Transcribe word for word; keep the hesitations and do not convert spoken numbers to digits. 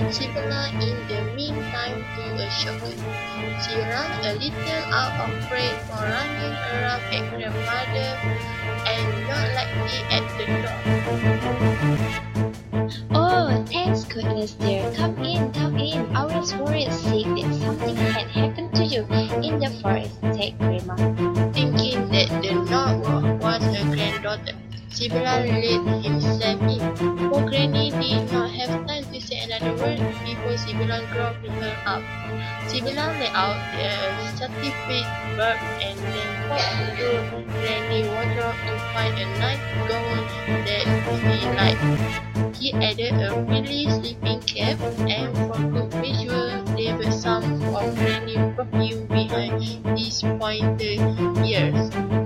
Sibella in the meantime took a shortcut. She ran a little out of breath for running around at grandmother and not likely at the door. Oh, thanks goodness, dear. Come in, come in. I was worried sick that something had happened to you in the forest, said Grandma. Thinking that the knock was her granddaughter, Sibella let himself in. For Granny did not have time to say another word before Sibella ground her up. Sibella let out a satisfied burp and then popped into Granny's wardrobe to find a nice gown that she liked. He added a frilly sleeping cap, and for good measure, dabbled some of Granny's perfume behind his pointed ears.